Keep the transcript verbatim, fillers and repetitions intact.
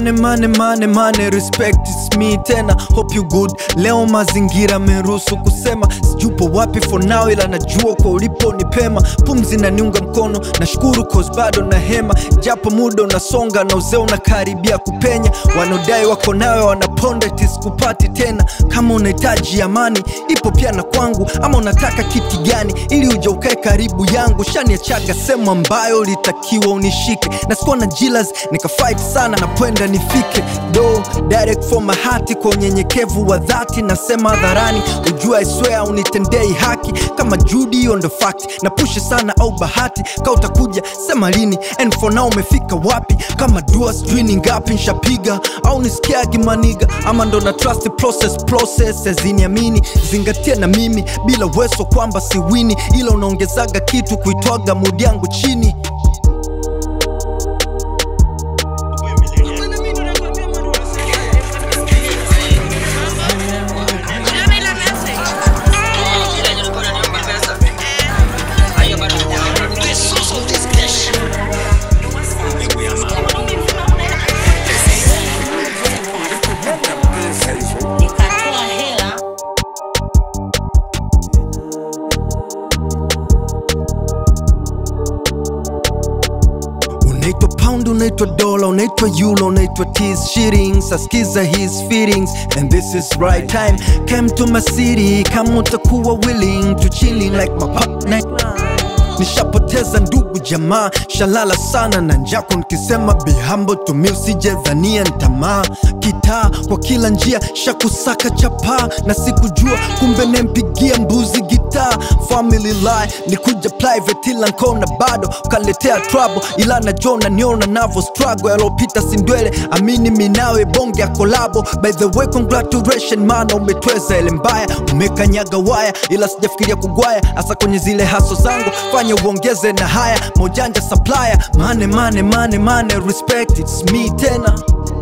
Money, money, money, money, respect is me tena. Hope you good, leo mazingira meruhusu kusema. Sijupo wapi for now ila najua kwa ulipo ni pema. Pumzi na niunga mkono, nashukuru cause bado na hema. Japo muda unasonga na uzee unakaribia kupenya. Wanodai wako nawe wanaponda tisikupati tena. Kama unahitaji amani, ipo pia na kwangu. Ama unataka kiti gani, ili uje ukae karibu yangu. Shaniachaga sehemu ambayo litakiwa unishike. Na sikuwa na jilas, nika fight sana na pwenda nifike. Do, direct for my heart, kwa unyenyekevu wa dhati. Nasema hadharani, ujua I swear unitendei haki. Kama Judy on the fact, na push sana au bahati. Ka utakuja, sema lini, and for now umefika wapi. Kama dua sijui ni ngapi nshapiga, au nisikiagi maniga. Ama ndo na trust process, process eziniamini. Zingatia na mimi, bila weso kwamba siwini. Ila unaongezaga kitu kuitwaga mood yangu chini. Unaitwa pound, unaitwa dollar, unaitwa euro, unaitwa teas, shillings. Askiza his feelings, and this is right time. Came to my city, kama utakuwa willing to chilling like my partner. Nishapoteza ndugu jamaa, shalala sana na njako. Nikisema be humble to me usije dhania ntamaa. Kitaa kwa kila njia, shakusaka chapa. Na sikujua kumbe nempigia mbuzi gitaa. Family lie, nikuja private ila nkona bado ukaletea trouble. Ila na jona niona navo struggle. Yalopita sindwele, amini minawe bonge ya kolabo. By the way congratulations mana umetweza ele mbaya. Umekanyaga waya, ila sijafikiria kugwaya. Asa kwenye zile haso zangu, fanya uongeze na haya. Mojanja supplier, money, money, money, money, respect it's me tena.